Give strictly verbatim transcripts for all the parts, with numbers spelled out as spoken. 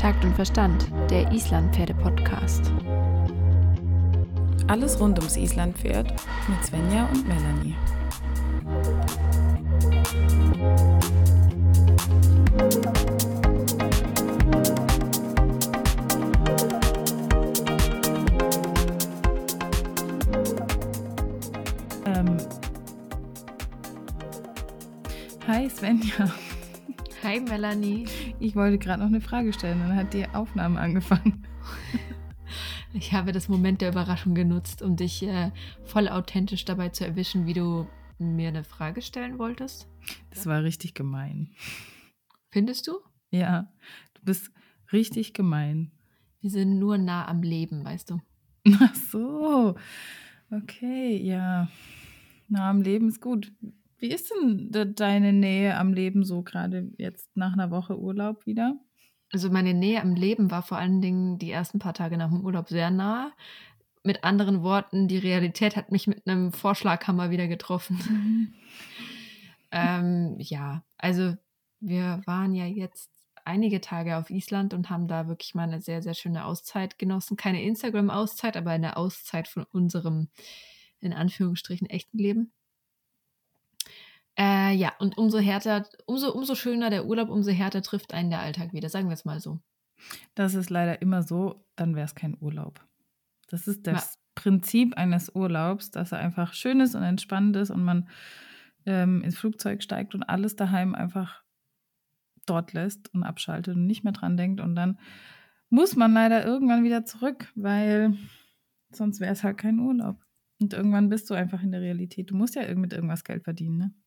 Takt und Verstand, der Islandpferde-Podcast. Alles rund ums Islandpferd mit Svenja und Melanie. Ähm. Hi Svenja. Hi Melanie. Ich wollte gerade noch eine Frage stellen, dann hat die Aufnahme angefangen. Ich habe das Moment der Überraschung genutzt, um dich äh, voll authentisch dabei zu erwischen, wie du mir eine Frage stellen wolltest. Das war richtig gemein. Findest du? Ja, du bist richtig gemein. Wir sind nur nah am Leben, weißt du. Ach so, okay, ja. Nah am Leben ist gut. Wie ist denn de- deine Nähe am Leben so gerade jetzt nach einer Woche Urlaub wieder? Also meine Nähe am Leben war vor allen Dingen die ersten paar Tage nach dem Urlaub sehr nah. Mit anderen Worten, die Realität hat mich mit einem Vorschlaghammer wieder getroffen. Mhm. ähm, ja, also wir waren ja jetzt einige Tage auf Island und haben da wirklich mal eine sehr, sehr schöne Auszeit genossen. Keine Instagram-Auszeit, aber eine Auszeit von unserem, in Anführungsstrichen, echten Leben. Äh, ja, und umso härter, umso, umso schöner der Urlaub, umso härter trifft einen der Alltag wieder, sagen wir es mal so. Das ist leider immer so, dann wäre es kein Urlaub. Das ist das Ja. Prinzip eines Urlaubs, dass er einfach schön ist und entspannt ist und man ähm, ins Flugzeug steigt und alles daheim einfach dort lässt und abschaltet und nicht mehr dran denkt. Und dann muss man leider irgendwann wieder zurück, weil sonst wäre es halt kein Urlaub. Und irgendwann bist du einfach in der Realität. Du musst ja mit irgendwas Geld verdienen, ne?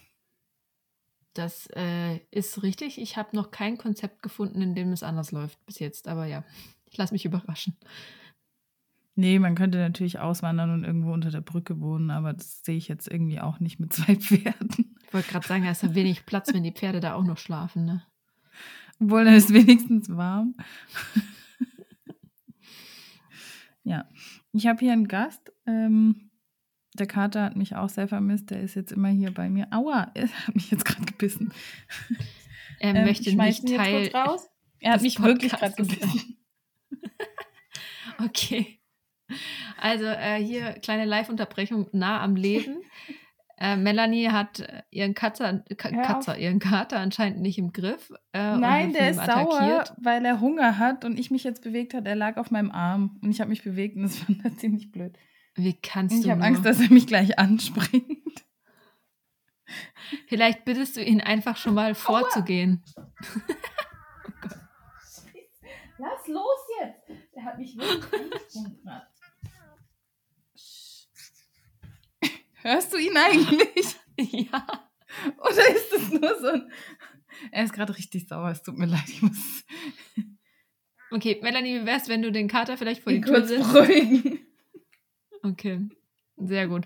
Das äh, ist richtig. Ich habe noch kein Konzept gefunden, in dem es anders läuft bis jetzt. Aber ja, ich lasse mich überraschen. Nee, man könnte natürlich auswandern und irgendwo unter der Brücke wohnen, aber das sehe ich jetzt irgendwie auch nicht mit zwei Pferden. Ich wollte gerade sagen, da ist ja wenig Platz, wenn die Pferde da auch noch schlafen, ne? Obwohl, dann ist wenigstens warm. Ja, ich habe hier einen Gast. Ähm, der Kater hat mich auch sehr vermisst. Der ist jetzt immer hier bei mir. Aua, er hat mich jetzt gerade gebissen. Er Ähm, möchte ich schmeiß nicht ihn jetzt Teil kurz raus. Er hat des mich wirklich gerade Podcastes gebissen. Okay. Also äh, hier kleine Live-Unterbrechung nah am Leben. Äh, Melanie hat äh, ihren Katzer, Ka- Hör auf. Katzer, ihren Kater anscheinend nicht im Griff. Äh, und Nein, wird der von ist ihm sauer, attackiert. weil er Hunger hat und ich mich jetzt bewegt hat. Er lag auf meinem Arm und ich habe mich bewegt und das fand er ziemlich blöd. Wie kannst Und ich du habe nur? Angst, dass er mich gleich anspringt. Vielleicht bittest du ihn einfach schon mal vorzugehen. Lass los jetzt! Der hat mich wirklich angesprungen. Hörst du ihn eigentlich? Ja. Oder ist es nur so ein... Er ist gerade richtig sauer, es tut mir leid, ich muss Okay, Melanie, wie wär's, wenn du den Kater vielleicht vor die ihn Tür kurz setzt? beruhigen. Okay, sehr gut.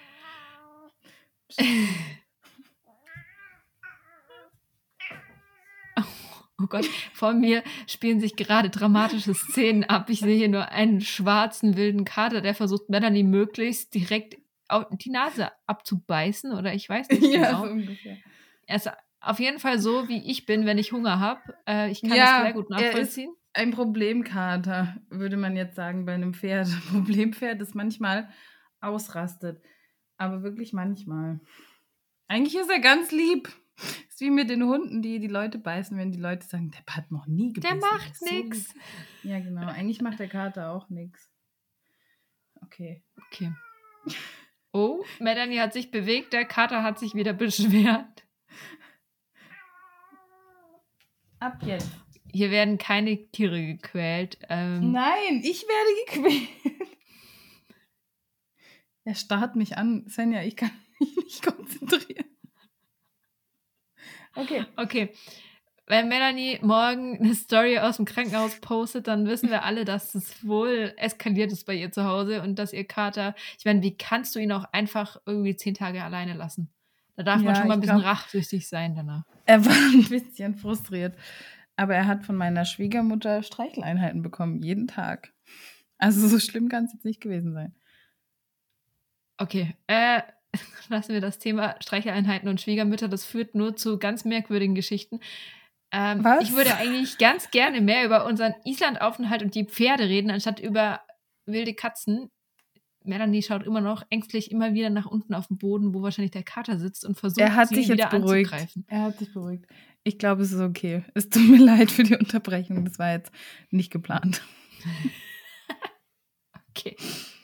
Oh Gott, vor mir spielen sich gerade dramatische Szenen ab. Ich sehe hier nur einen schwarzen, wilden Kater, der versucht, Melanie möglichst direkt au- die Nase abzubeißen oder ich weiß nicht Ja, genau. so ungefähr. Er ist auf jeden Fall so, wie ich bin, wenn ich Hunger habe. Äh, ich kann das Ja, sehr gut er ist nachvollziehen. ein Problemkater, würde man jetzt sagen, bei einem Pferd. Ein Problempferd, das manchmal ausrastet. Aber wirklich manchmal. Eigentlich ist er ganz lieb. Ist wie mit den Hunden, die die Leute beißen, wenn die Leute sagen, der hat noch nie gebissen. Der macht ist so nix. lieb. Ja, genau. Eigentlich macht der Kater auch nichts. Okay. Okay. Oh, Melanie hat sich bewegt, der Kater hat sich wieder beschwert. Ab jetzt. Hier werden keine Tiere gequält. Ähm, Nein, ich werde gequält. Er starrt mich an. Svenja, ich kann mich nicht konzentrieren. Okay. Okay. Wenn Melanie morgen eine Story aus dem Krankenhaus postet, dann wissen wir alle, dass es wohl eskaliert ist bei ihr zu Hause und dass ihr Kater, ich meine, wie kannst du ihn auch einfach irgendwie zehn Tage alleine lassen? Da darf man Ja, schon mal ein ich bisschen glaub- rachsüchtig sein danach. Er war ein bisschen frustriert. Aber er hat von meiner Schwiegermutter Streicheleinheiten bekommen, jeden Tag. Also so schlimm kann es jetzt nicht gewesen sein. Okay, äh, lassen wir das Thema Streicheleinheiten und Schwiegermütter, das führt nur zu ganz merkwürdigen Geschichten. Ähm, Was? Ich würde eigentlich ganz gerne mehr über unseren Islandaufenthalt und die Pferde reden, anstatt über wilde Katzen. Melanie schaut immer noch ängstlich immer wieder nach unten auf den Boden, wo wahrscheinlich der Kater sitzt und versucht, Er hat sie sich wieder jetzt beruhigt. anzugreifen. Er hat sich beruhigt. Ich glaube, es ist okay. Es tut mir leid für die Unterbrechung. Das war jetzt nicht geplant. Okay.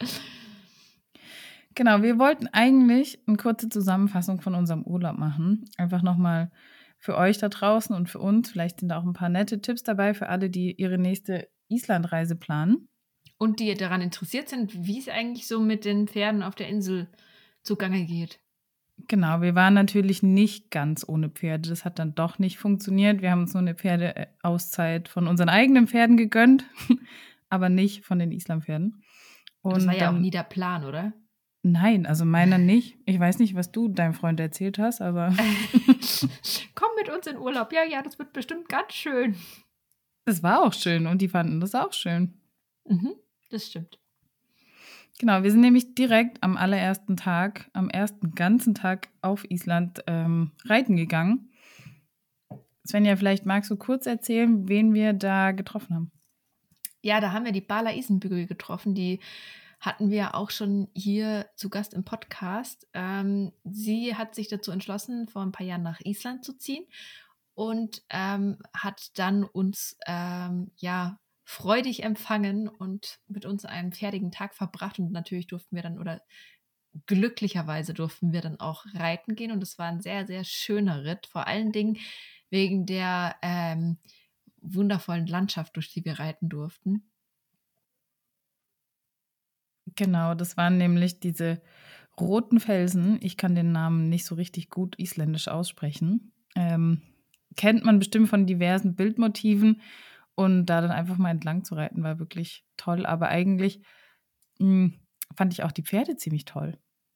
Genau, wir wollten eigentlich eine kurze Zusammenfassung von unserem Urlaub machen. Einfach nochmal für euch da draußen und für uns. Vielleicht sind da auch ein paar nette Tipps dabei für alle, die ihre nächste Islandreise planen. Und die daran interessiert sind, wie es eigentlich so mit den Pferden auf der Insel zugange geht. Genau, wir waren natürlich nicht ganz ohne Pferde. Das hat dann doch nicht funktioniert. Wir haben uns nur eine Pferdeauszeit von unseren eigenen Pferden gegönnt, aber nicht von den Islandpferden. Und das war ja dann, auch nie der Plan, oder? Nein, also meiner nicht. Ich weiß nicht, was du deinem Freund erzählt hast, aber Komm mit uns in Urlaub. Ja, ja, das wird bestimmt ganz schön. es war auch schön und die fanden das auch schön. Mhm, das stimmt. Genau, wir sind nämlich direkt am allerersten Tag, am ersten ganzen Tag auf Island ähm, reiten gegangen. Svenja, vielleicht magst du kurz erzählen, wen wir da getroffen haben. Ja, da haben wir die Bala Isenbügel getroffen. Die hatten wir auch schon hier zu Gast im Podcast. Ähm, sie hat sich dazu entschlossen, vor ein paar Jahren nach Island zu ziehen und ähm, hat dann uns ähm, ja freudig empfangen und mit uns einen fertigen Tag verbracht. Und natürlich durften wir dann, oder glücklicherweise durften wir dann auch reiten gehen. Und es war ein sehr, sehr schöner Ritt. Vor allen Dingen wegen der ähm, wundervollen Landschaft, durch die wir reiten durften. Genau, das waren nämlich diese roten Felsen. Ich kann den Namen nicht so richtig gut isländisch aussprechen. Ähm, kennt man bestimmt von diversen Bildmotiven. Und da dann einfach mal entlang zu reiten, war wirklich toll. Aber eigentlich mh, fand ich auch die Pferde ziemlich toll.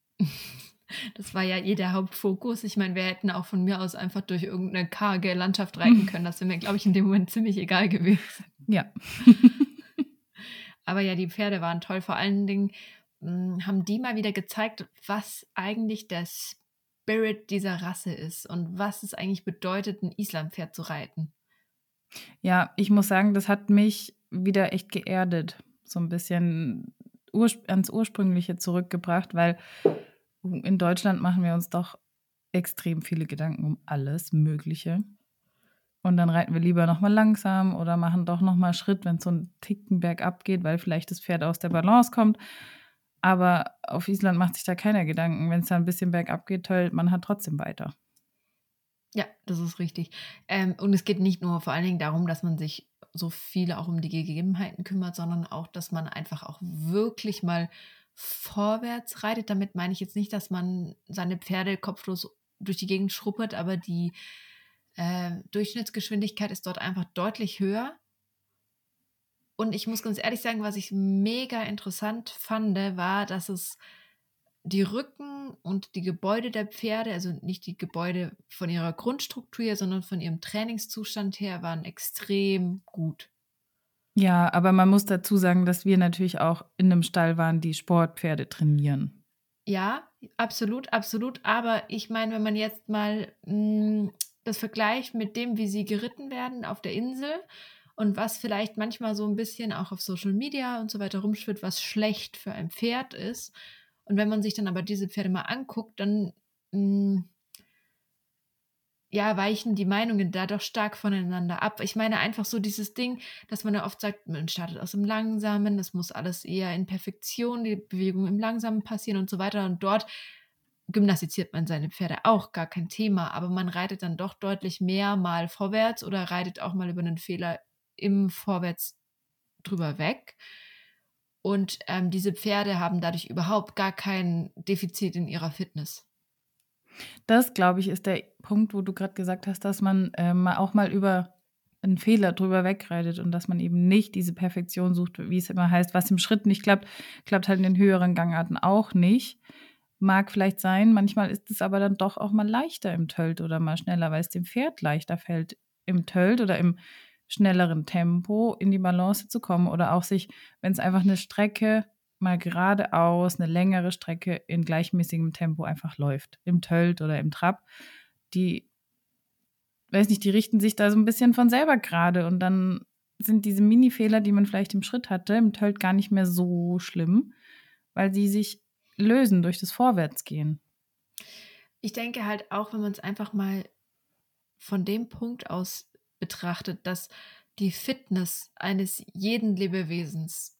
Das war ja eh der Hauptfokus. Ich meine, wir hätten auch von mir aus einfach durch irgendeine karge Landschaft reiten können. Das wäre mir, glaube ich, in dem Moment ziemlich egal gewesen. Ja. Aber ja, die Pferde waren toll. Vor allen Dingen mh, haben die mal wieder gezeigt, was eigentlich der Spirit dieser Rasse ist und was es eigentlich bedeutet, ein Islandpferd zu reiten. Ja, ich muss sagen, das hat mich wieder echt geerdet. So ein bisschen ursp- ans Ursprüngliche zurückgebracht, weil in Deutschland machen wir uns doch extrem viele Gedanken um alles Mögliche. Und dann reiten wir lieber nochmal langsam oder machen doch nochmal Schritt, wenn es so einen Ticken bergab geht, weil vielleicht das Pferd aus der Balance kommt. Aber auf Island macht sich da keiner Gedanken. Wenn es da ein bisschen bergab geht, toll, man hat trotzdem weiter. Ja, das ist richtig. Ähm, und es geht nicht nur vor allen Dingen darum, dass man sich so viel auch um die Gegebenheiten kümmert, sondern auch, dass man einfach auch wirklich mal vorwärts reitet. Damit meine ich jetzt nicht, dass man seine Pferde kopflos durch die Gegend schruppert, aber die äh, Durchschnittsgeschwindigkeit ist dort einfach deutlich höher. Und ich muss ganz ehrlich sagen, was ich mega interessant fand, war, dass es die Rücken und die Gebäude der Pferde, also nicht die Gebäude von ihrer Grundstruktur her, sondern von ihrem Trainingszustand her, waren extrem gut. Ja, aber man muss dazu sagen, dass wir natürlich auch in einem Stall waren, die Sportpferde trainieren. Ja, absolut, absolut. Aber ich meine, wenn man jetzt mal mh, das vergleicht mit dem, wie sie geritten werden auf der Insel und was vielleicht manchmal so ein bisschen auch auf Social Media und so weiter rumschwirrt, was schlecht für ein Pferd ist. Und wenn man sich dann aber diese Pferde mal anguckt, dann mh, ja, weichen die Meinungen da doch stark voneinander ab. Ich meine einfach so dieses Ding, dass man ja oft sagt, man startet aus dem Langsamen, das muss alles eher in Perfektion, die Bewegungen im Langsamen passieren und so weiter. Und dort gymnastiziert man seine Pferde auch, gar kein Thema. Aber man reitet dann doch deutlich mehr mal vorwärts oder reitet auch mal über einen Fehler im Vorwärts drüber weg. Und ähm, diese Pferde haben dadurch überhaupt gar kein Defizit in ihrer Fitness. Das, glaube ich, ist der Punkt, wo du gerade gesagt hast, dass man ähm, auch mal über einen Fehler drüber wegreitet und dass man eben nicht diese Perfektion sucht, wie es immer heißt, was im Schritt nicht klappt, klappt halt in den höheren Gangarten auch nicht. Mag vielleicht sein, manchmal ist es aber dann doch auch mal leichter im Tölt oder mal schneller, weil es dem Pferd leichter fällt, im Tölt oder im schnelleren Tempo in die Balance zu kommen oder auch sich, wenn es einfach eine Strecke mal geradeaus, eine längere Strecke in gleichmäßigem Tempo einfach läuft, im Tölt oder im Trab, die weiß nicht, die richten sich da so ein bisschen von selber gerade und dann sind diese Mini-Fehler, die man vielleicht im Schritt hatte, im Tölt gar nicht mehr so schlimm, weil sie sich lösen durch das Vorwärtsgehen. Ich denke halt auch, wenn man es einfach mal von dem Punkt aus betrachtet, dass die Fitness eines jeden Lebewesens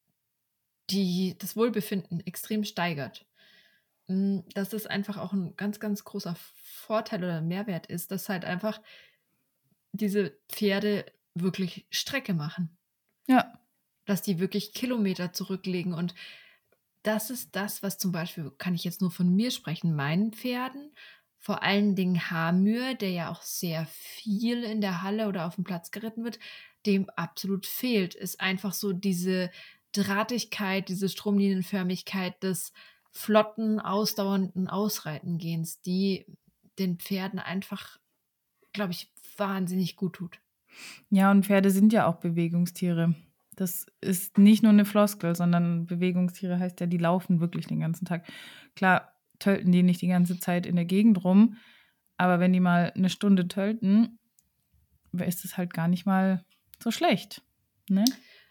die das Wohlbefinden extrem steigert. Mm, Dass das einfach auch ein ganz, ganz großer Vorteil oder Mehrwert ist, dass halt einfach diese Pferde wirklich Strecke machen. Ja, Dass die wirklich Kilometer zurücklegen. Und das ist das, was zum Beispiel, kann ich jetzt nur von mir sprechen, meinen Pferden, vor allen Dingen Hamür, der ja auch sehr viel in der Halle oder auf dem Platz geritten wird, dem absolut fehlt, ist einfach so diese Drahtigkeit, diese Stromlinienförmigkeit des flotten, ausdauernden Ausreitengehens, die den Pferden einfach, glaube ich, wahnsinnig gut tut. ja, und Pferde sind ja auch Bewegungstiere. Das ist nicht nur eine Floskel, sondern Bewegungstiere heißt ja, die laufen wirklich den ganzen Tag. Klar, tölten die nicht die ganze Zeit in der Gegend rum, aber wenn die mal eine Stunde tölten, ist es halt gar nicht mal so schlecht. Ne?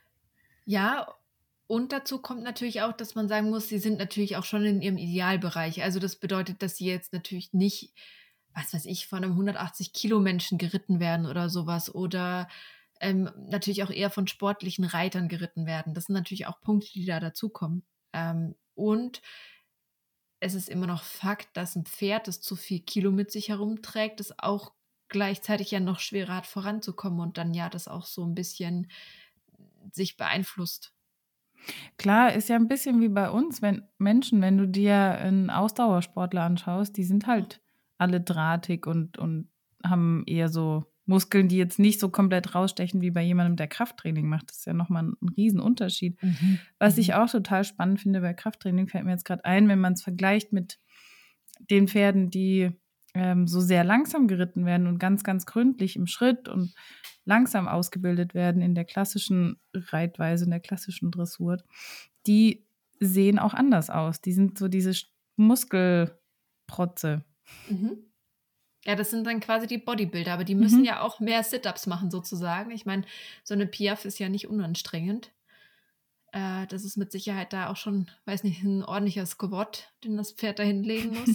Ja, und dazu kommt natürlich auch, dass man sagen muss, sie sind natürlich auch schon in ihrem Idealbereich. Also das bedeutet, dass sie jetzt natürlich nicht, was weiß ich, von einem hundertachtzig Kilo Menschen geritten werden oder sowas oder ähm, natürlich auch eher von sportlichen Reitern geritten werden. Das sind natürlich auch Punkte, die da dazukommen. Ähm, und es ist immer noch Fakt, dass ein Pferd, das zu viel Kilo mit sich herumträgt, das auch gleichzeitig ja noch schwerer hat, voranzukommen und dann ja das auch so ein bisschen sich beeinflusst. Klar, ist ja ein bisschen wie bei uns, wenn Menschen, wenn du dir einen Ausdauersportler anschaust, die sind halt alle drahtig und, und haben eher so Muskeln, die jetzt nicht so komplett rausstechen wie bei jemandem, der Krafttraining macht. Das ist ja nochmal ein, ein Riesenunterschied. Mhm. Was Mhm. ich auch total spannend finde bei Krafttraining, fällt mir jetzt gerade ein, wenn man es vergleicht mit den Pferden, die ähm, so sehr langsam geritten werden und ganz, ganz gründlich im Schritt und langsam ausgebildet werden in der klassischen Reitweise, in der klassischen Dressur, die sehen auch anders aus. Die sind so diese Muskelprotze. Mhm. Ja, das sind dann quasi die Bodybuilder, aber die müssen mhm. ja auch mehr Sit-Ups machen sozusagen. Ich meine, so eine Piaffe ist ja nicht unanstrengend. Äh, das ist mit Sicherheit da auch schon, weiß nicht, ein ordentlicher Squat, den das Pferd da hinlegen muss.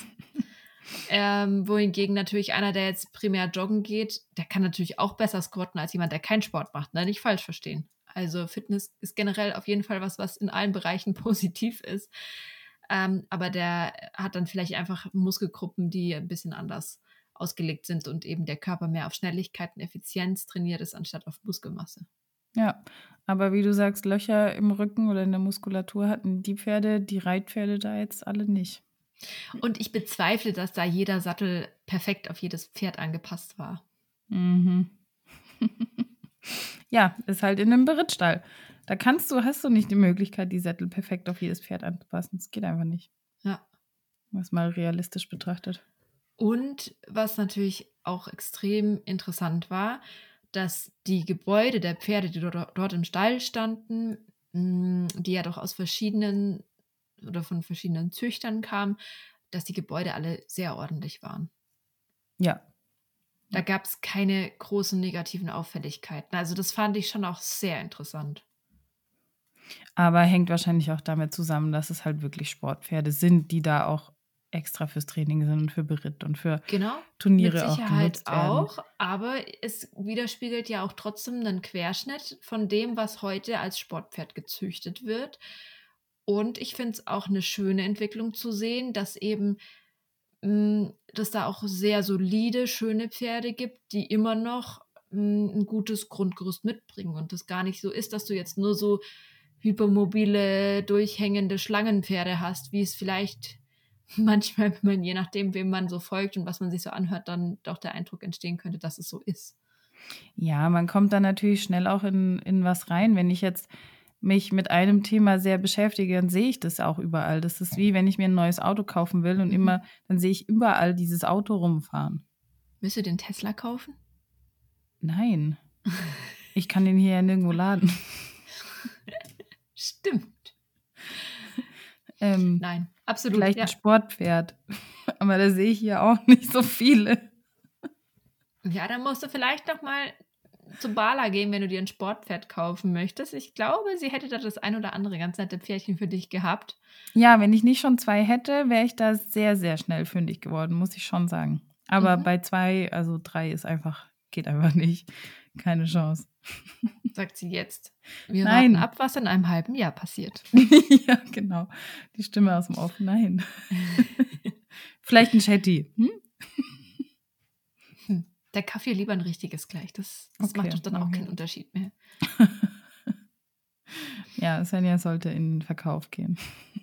ähm, wohingegen natürlich einer, der jetzt primär joggen geht, der kann natürlich auch besser squatten als jemand, der keinen Sport macht. Ne? Nicht falsch verstehen. Also Fitness ist generell auf jeden Fall was, was in allen Bereichen positiv ist. Ähm, aber der hat dann vielleicht einfach Muskelgruppen, die ein bisschen anders ausgelegt sind und eben der Körper mehr auf Schnelligkeit und Effizienz trainiert ist, anstatt auf Muskelmasse. Ja, aber wie du sagst, Löcher im Rücken oder in der Muskulatur hatten die Pferde, die Reitpferde da jetzt alle nicht. Und ich bezweifle, dass da jeder Sattel perfekt auf jedes Pferd angepasst war. Mhm. Ja, ist halt in einem Berittstall. Da kannst du, hast du nicht die Möglichkeit, die Sättel perfekt auf jedes Pferd anzupassen. Das geht einfach nicht. Ja. Was mal realistisch betrachtet. Und was natürlich auch extrem interessant war, dass die Gebäude der Pferde, die dort, dort im Stall standen, die ja doch aus verschiedenen oder von verschiedenen Züchtern kamen, dass die Gebäude alle sehr ordentlich waren. Ja. Da gab es keine großen negativen Auffälligkeiten. Also das fand ich schon auch sehr interessant. Aber hängt wahrscheinlich auch damit zusammen, dass es halt wirklich Sportpferde sind, die da auch extra fürs Training sind und für Beritt und für genau, Turniere mit auch Sicherheit genutzt werden. auch, aber es widerspiegelt ja auch trotzdem einen Querschnitt von dem, was heute als Sportpferd gezüchtet wird. Und ich finde es auch eine schöne Entwicklung zu sehen, dass eben mh, dass da auch sehr solide, schöne Pferde gibt, die immer noch mh, ein gutes Grundgerüst mitbringen und das gar nicht so ist, dass du jetzt nur so hypermobile, durchhängende Schlangenpferde hast, wie es vielleicht manchmal, wenn man, je nachdem, wem man so folgt und was man sich so anhört, dann doch der Eindruck entstehen könnte, dass es so ist. Ja, man kommt dann natürlich schnell auch in, in was rein. Wenn ich jetzt mich mit einem Thema sehr beschäftige, dann sehe ich das auch überall. Das ist wie, wenn ich mir ein neues Auto kaufen will und mhm. immer, dann sehe ich überall dieses Auto rumfahren. Willst du den Tesla kaufen? Nein. Ich kann den hier ja nirgendwo laden. Stimmt. Ähm, Nein, absolut. Vielleicht ja. ein Sportpferd. Aber da sehe ich hier auch nicht so viele. Ja, dann musst du vielleicht noch mal zu Bala gehen, wenn du dir ein Sportpferd kaufen möchtest. Ich glaube, sie hätte da das ein oder andere ganz nette Pferdchen für dich gehabt. Ja, wenn ich nicht schon zwei hätte, wäre ich da sehr, sehr schnell fündig geworden, muss ich schon sagen. Aber Mhm. bei zwei, also drei ist einfach, geht einfach nicht. Keine Chance. Sagt sie jetzt. Wir Nein. warten ab, was in einem halben Jahr passiert. Ja, genau. Die Stimme aus dem Off. Nein. Vielleicht ein Shetty. Hm? Hm. Der Kaffee lieber ein richtiges gleich. Das, das Okay, macht doch dann auch okay. keinen Unterschied mehr. Ja, Svenja sollte in den Verkauf gehen.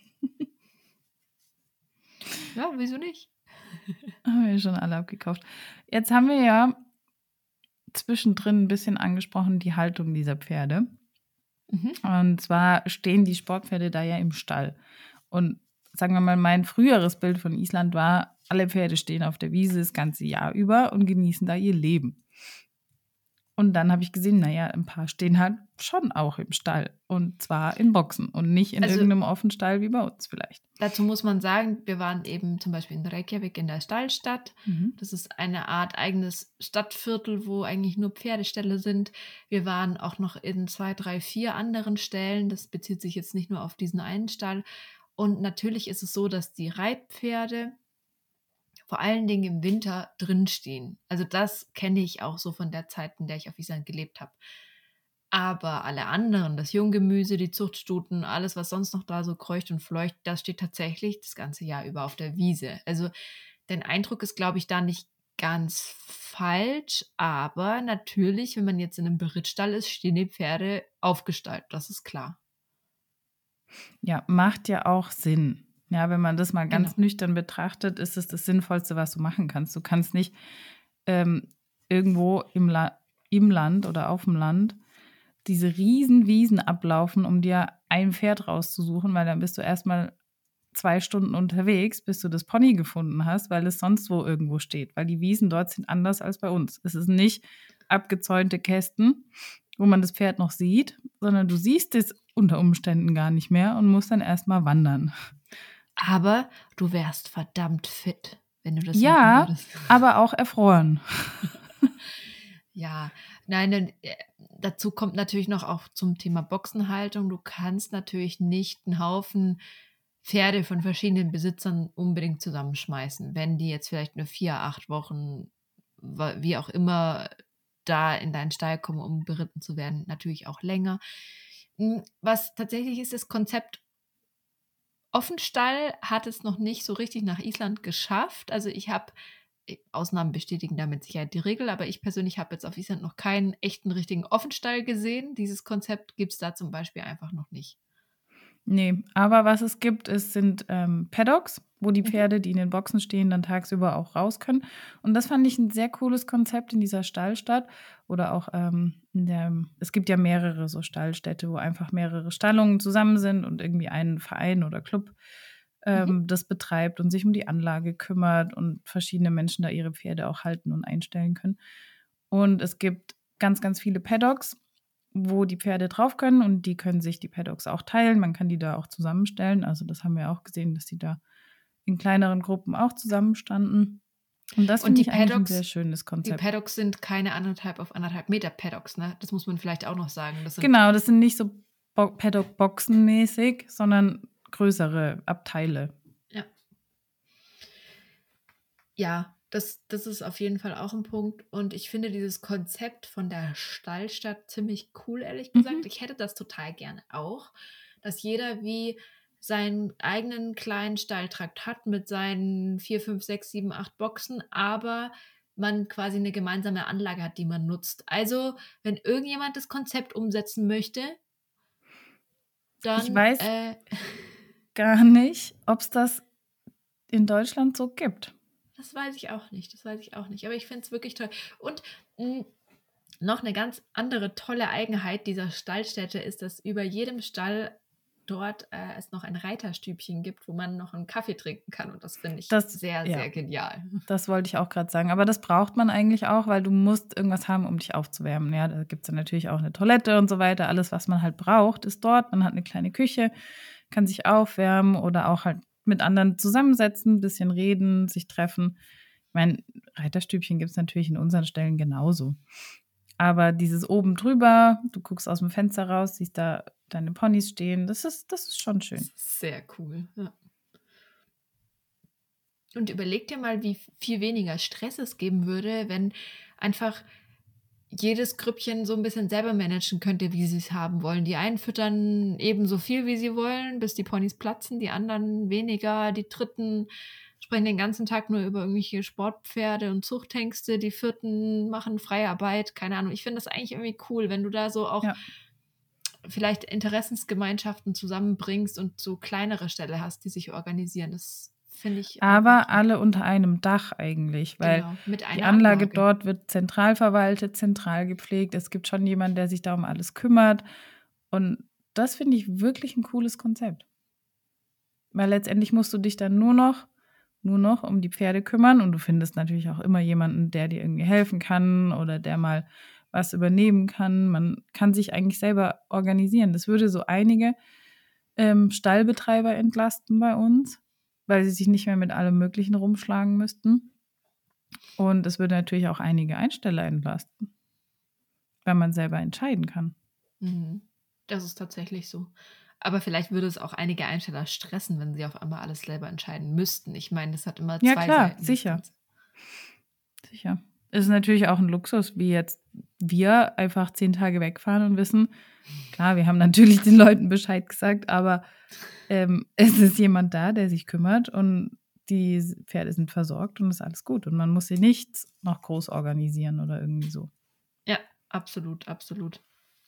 Ja, wieso nicht? Haben wir schon alle abgekauft. Jetzt haben wir ja zwischendrin ein bisschen angesprochen, die Haltung dieser Pferde. Mhm. Und zwar stehen die Sportpferde da ja im Stall. Und sagen wir mal, mein früheres Bild von Island war, alle Pferde stehen auf der Wiese das ganze Jahr über und genießen da ihr Leben. Und dann habe ich gesehen, naja, ein paar stehen halt schon auch im Stall. Und zwar in Boxen und nicht in Also- irgendeinem offenen Stall wie bei uns vielleicht. Dazu muss man sagen, wir waren eben zum Beispiel in Reykjavik in der Stallstadt. Mhm. Das ist eine Art eigenes Stadtviertel, wo eigentlich nur Pferdeställe sind. Wir waren auch noch in zwei, drei, vier anderen Ställen. Das bezieht sich jetzt nicht nur auf diesen einen Stall. Und natürlich ist es so, dass die Reitpferde vor allen Dingen im Winter drinstehen. Also das kenne ich auch so von der Zeit, in der ich auf Island gelebt habe. Aber alle anderen, das Junggemüse, die Zuchtstuten, alles, was sonst noch da so kreucht und fleucht, das steht tatsächlich das ganze Jahr über auf der Wiese. Also dein Eindruck ist, glaube ich, da nicht ganz falsch, aber natürlich, wenn man jetzt in einem Berittstall ist, stehen die Pferde aufgestallt, das ist klar. Ja, macht ja auch Sinn. Ja, wenn man das mal ganz Genau. nüchtern betrachtet, ist es das Sinnvollste, was du machen kannst. Du kannst nicht ähm, irgendwo im, La- im Land oder auf dem Land diese riesen Wiesen ablaufen, um dir ein Pferd rauszusuchen, weil dann bist du erstmal zwei Stunden unterwegs, bis du das Pony gefunden hast, weil es sonst wo irgendwo steht. Weil die Wiesen dort sind anders als bei uns. Es ist nicht abgezäunte Kästen, wo man das Pferd noch sieht, sondern du siehst es unter Umständen gar nicht mehr und musst dann erstmal wandern. Aber du wärst verdammt fit, wenn du das Ja, machen würdest. aber auch erfroren. Ja, nein, dann, äh, dazu kommt natürlich noch auch zum Thema Boxenhaltung. Du kannst natürlich nicht einen Haufen Pferde von verschiedenen Besitzern unbedingt zusammenschmeißen, wenn die jetzt vielleicht nur vier, acht Wochen, wa- wie auch immer, da in deinen Stall kommen, um beritten zu werden. Natürlich auch länger. Mm, Was tatsächlich ist, das Konzept Offenstall hat es noch nicht so richtig nach Island geschafft. Also ich habe, Ausnahmen bestätigen da mit Sicherheit die Regel, aber ich persönlich habe jetzt auf Island noch keinen echten richtigen Offenstall gesehen. Dieses Konzept gibt es da zum Beispiel einfach noch nicht. Nee, aber was es gibt, ist, sind ähm, Paddocks, wo die Pferde, die in den Boxen stehen, dann tagsüber auch raus können. Und das fand ich ein sehr cooles Konzept in dieser Stallstadt. Oder auch ähm, in der, es gibt ja mehrere so Stallstädte, wo einfach mehrere Stallungen zusammen sind und irgendwie ein Verein oder Club ähm, Mhm. das betreibt und sich um die Anlage kümmert und verschiedene Menschen da ihre Pferde auch halten und einstellen können. Und es gibt ganz, ganz viele Paddocks, wo die Pferde drauf können und die können sich die Paddocks auch teilen. Man kann die da auch zusammenstellen. Also das haben wir auch gesehen, dass die da in kleineren Gruppen auch zusammenstanden. Und das Und finde die ich eigentlich ein Paddocks- sehr schönes Die Konzept. Paddocks sind keine anderthalb auf anderthalb Meter Paddocks, ne? Das muss man vielleicht auch noch sagen. Das sind, Genau, das sind nicht so Bo- Paddock-Boxen-mäßig, sondern größere Abteile. Ja. Ja, das, das ist auf jeden Fall auch ein Punkt. Und ich finde dieses Konzept von der Stallstadt ziemlich cool, ehrlich gesagt. Mhm. Ich hätte das total gerne auch, dass jeder wie seinen eigenen kleinen Stalltrakt hat mit seinen vier, fünf, sechs, sieben, acht Boxen, aber man quasi eine gemeinsame Anlage hat, die man nutzt. Also, wenn irgendjemand das Konzept umsetzen möchte, dann Ich weiß äh, gar nicht, ob es das in Deutschland so gibt. Das weiß ich auch nicht, das weiß ich auch nicht. Aber ich finde es wirklich toll. Und mh, noch eine ganz andere tolle Eigenheit dieser Stallstätte ist, dass über jedem Stall dort äh, es noch ein Reiterstübchen gibt, wo man noch einen Kaffee trinken kann. Und das finde ich Das- sehr, ja. sehr genial. Das wollte ich auch gerade sagen. Aber das braucht man eigentlich auch, weil du musst irgendwas haben, um dich aufzuwärmen. Ja, da gibt es dann natürlich auch eine Toilette und so weiter. Alles, was man halt braucht, ist dort. Man hat eine kleine Küche, kann sich aufwärmen oder auch halt mit anderen zusammensetzen, ein bisschen reden, sich treffen. mein Reiterstübchen gibt es natürlich in unseren Ställen genauso. Aber dieses oben drüber, du guckst aus dem Fenster raus, siehst da deine Ponys stehen, das ist, das ist schon schön. Sehr cool, ja. Und überleg dir mal, wie viel weniger Stress es geben würde, wenn einfach jedes Grüppchen so ein bisschen selber managen könnte, wie sie es haben wollen. Die einen füttern ebenso viel, wie sie wollen, bis die Ponys platzen, die anderen weniger, die dritten sprechen den ganzen Tag nur über irgendwelche Sportpferde und Zuchthengste, die vierten machen freie Arbeit, keine Ahnung. Ich finde das eigentlich irgendwie cool, wenn du da so auch Ja. vielleicht Interessensgemeinschaften zusammenbringst und so kleinere Ställe hast, die sich organisieren. Das finde ich Aber einfach alle unter einem Dach eigentlich, weil genau, mit die einer Anlage Anlage. dort wird zentral verwaltet, zentral gepflegt. Es gibt schon jemanden, der sich da um alles kümmert. Und das finde ich wirklich ein cooles Konzept. Weil letztendlich musst du dich dann nur noch, nur noch um die Pferde kümmern. Und du findest natürlich auch immer jemanden, der dir irgendwie helfen kann oder der mal was übernehmen kann. Man kann sich eigentlich selber organisieren. Das würde so einige ähm, Stallbetreiber entlasten bei uns, weil sie sich nicht mehr mit allem Möglichen rumschlagen müssten. Und es würde natürlich auch einige Einsteller entlasten, weil man selber entscheiden kann. Mhm. Das ist tatsächlich so. Aber vielleicht würde es auch einige Einsteller stressen, wenn sie auf einmal alles selber entscheiden müssten. Ich meine, das hat immer Ja, zwei klar, Seiten. das sicher. Ganze. Sicher. Es ist natürlich auch ein Luxus, wie jetzt wir einfach zehn Tage wegfahren und wissen, klar, wir haben natürlich den Leuten Bescheid gesagt, aber ähm, es ist jemand da, der sich kümmert und die Pferde sind versorgt und ist alles gut. Und man muss sie nicht noch groß organisieren oder irgendwie so. Ja, absolut, absolut.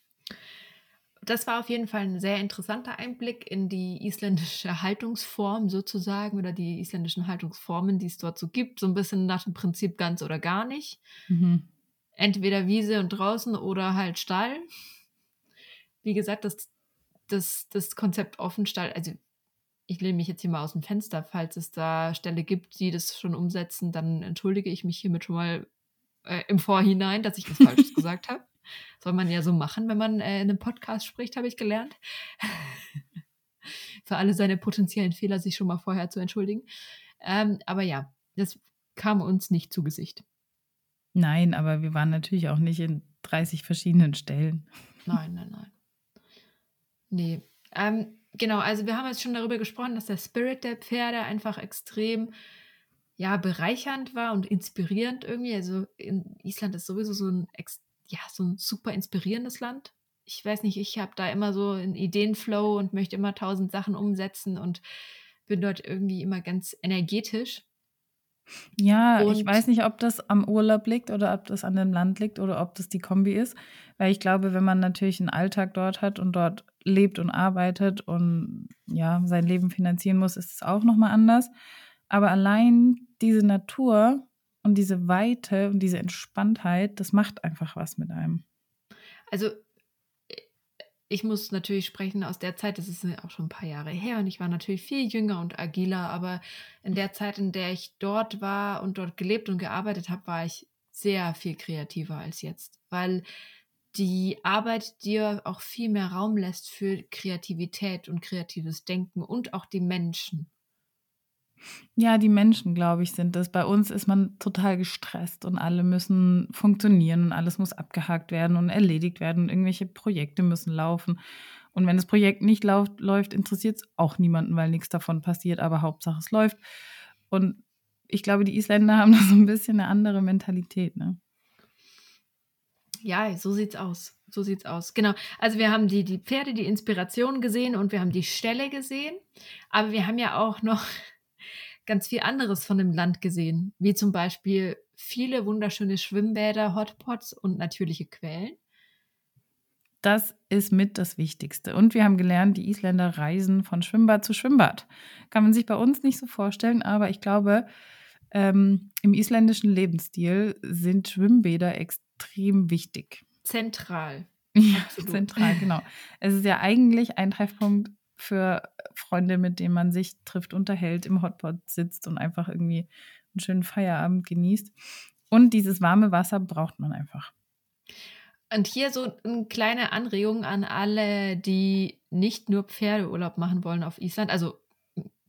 Das war auf jeden Fall ein sehr interessanter Einblick in die isländische Haltungsform sozusagen oder die isländischen Haltungsformen, die es dort so gibt. So ein bisschen nach dem Prinzip ganz oder gar nicht. Mhm. Entweder Wiese und draußen oder halt Stall. Wie gesagt, das, das, das Konzept Offenstall, also ich lehne mich jetzt hier mal aus dem Fenster, falls es da Ställe gibt, die das schon umsetzen, dann entschuldige ich mich hiermit schon mal äh, im Vorhinein, dass ich was Falsches gesagt habe. Soll man ja so machen, wenn man äh, in einem Podcast spricht, habe ich gelernt. Für alle seine potenziellen Fehler sich schon mal vorher zu entschuldigen. Ähm, aber ja, das kam uns nicht zu Gesicht. Nein, aber wir waren natürlich auch nicht in dreißig verschiedenen Stellen. Nein, nein, nein. Nee. Ähm, genau, also wir haben jetzt schon darüber gesprochen, dass der Spirit der Pferde einfach extrem ja, bereichernd war und inspirierend irgendwie. Also in Island ist sowieso so ein, ex ja, so ein super inspirierendes Land. Ich weiß nicht, ich habe da immer so einen Ideenflow und möchte immer tausend Sachen umsetzen und bin dort irgendwie immer ganz energetisch. Ja, ich Und weiß nicht, ob das am Urlaub liegt oder ob das an dem Land liegt oder ob das die Kombi ist. Weil ich glaube, wenn man natürlich einen Alltag dort hat und dort lebt und arbeitet und ja, sein Leben finanzieren muss, ist es auch nochmal anders. Aber allein diese Natur und diese Weite und diese Entspanntheit, das macht einfach was mit einem. also ich muss natürlich sprechen aus der Zeit, das ist ja auch schon ein paar Jahre her und ich war natürlich viel jünger und agiler, aber in der Zeit, in der ich dort war und dort gelebt und gearbeitet habe, war ich sehr viel kreativer als jetzt, weil die Arbeit dir auch viel mehr Raum lässt für Kreativität und kreatives Denken und auch die Menschen. Ja, die Menschen, glaube ich, sind das. Bei uns ist man total gestresst und alle müssen funktionieren und alles muss abgehakt werden und erledigt werden. Irgendwelche Projekte müssen laufen. Und wenn das Projekt nicht läuft, läuft interessiert es auch niemanden, weil nichts davon passiert, aber Hauptsache es läuft. Und ich glaube, die Isländer haben da so ein bisschen eine andere Mentalität, ne? Ja, so sieht's aus. So sieht's aus. Genau. Also wir haben die, die Pferde, die Inspiration gesehen und wir haben die Ställe gesehen. Aber wir haben ja auch noch ganz viel anderes von dem Land gesehen, wie zum Beispiel viele wunderschöne Schwimmbäder, Hotpots und natürliche Quellen. Das ist mit das Wichtigste. Und wir haben gelernt, die Isländer reisen von Schwimmbad zu Schwimmbad. Kann man sich bei uns nicht so vorstellen, aber ich glaube, ähm, im isländischen Lebensstil sind Schwimmbäder extrem wichtig. Zentral. Ja, Absolut. zentral, genau. Es ist ja eigentlich ein Treffpunkt für Freunde, mit denen man sich trifft, unterhält, im Hotpot sitzt und einfach irgendwie einen schönen Feierabend genießt. Und dieses warme Wasser braucht man einfach. Und hier so eine kleine Anregung an alle, die nicht nur Pferdeurlaub machen wollen auf Island. Also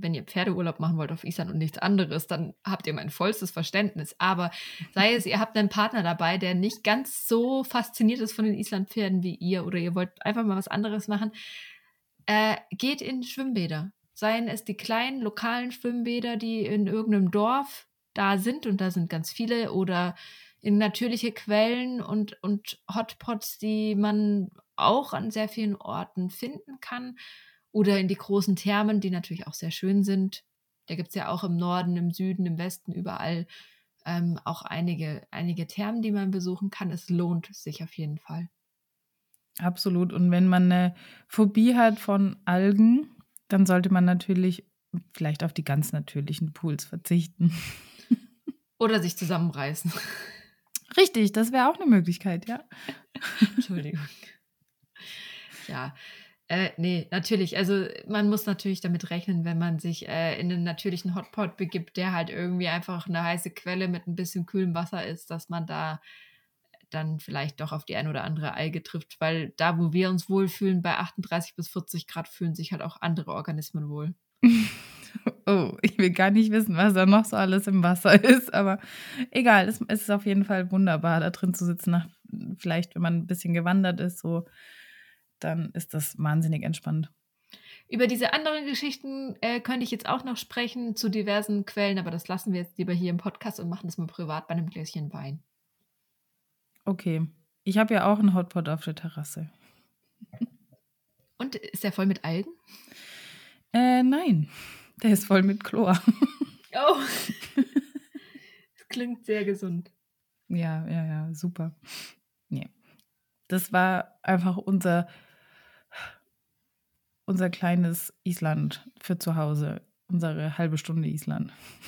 wenn ihr Pferdeurlaub machen wollt auf Island und nichts anderes, dann habt ihr mein vollstes Verständnis. Aber sei es, ihr habt einen Partner dabei, der nicht ganz so fasziniert ist von den Islandpferden wie ihr oder ihr wollt einfach mal was anderes machen, äh, geht in Schwimmbäder. Seien es die kleinen lokalen Schwimmbäder, die in irgendeinem Dorf da sind und da sind ganz viele oder in natürliche Quellen und, und Hotpots, die man auch an sehr vielen Orten finden kann. Oder in die großen Thermen, die natürlich auch sehr schön sind. Da gibt es ja auch im Norden, im Süden, im Westen, überall ähm, auch einige, einige Thermen, die man besuchen kann. Es lohnt sich auf jeden Fall. Absolut. Und wenn man eine Phobie hat von Algen, dann sollte man natürlich vielleicht auf die ganz natürlichen Pools verzichten. Oder sich zusammenreißen. Richtig, das wäre auch eine Möglichkeit, ja. Entschuldigung. Ja, äh, nee, natürlich. Also man muss natürlich damit rechnen, wenn man sich äh, in einen natürlichen Hotpot begibt, der halt irgendwie einfach eine heiße Quelle mit ein bisschen kühlem Wasser ist, dass man da dann vielleicht doch auf die ein oder andere Alge trifft, weil da, wo wir uns wohlfühlen, bei achtunddreißig bis vierzig Grad fühlen sich halt auch andere Organismen wohl. Oh, ich will gar nicht wissen, was da noch so alles im Wasser ist, aber egal, es, es ist auf jeden Fall wunderbar, da drin zu sitzen. Nach, vielleicht, wenn man ein bisschen gewandert ist, so, dann ist das wahnsinnig entspannt. Über diese anderen Geschichten äh, könnte ich jetzt auch noch sprechen zu diversen Quellen, aber das lassen wir jetzt lieber hier im Podcast und machen das mal privat bei einem Gläschen Wein. Okay, ich habe ja auch einen Hotpot auf der Terrasse. Und ist der voll mit Algen? Äh, nein, der ist voll mit Chlor. Oh, das klingt sehr gesund. Ja, ja, ja, super. Nee. Das war einfach unser, unser kleines Island für zu Hause. Unsere halbe Stunde Island.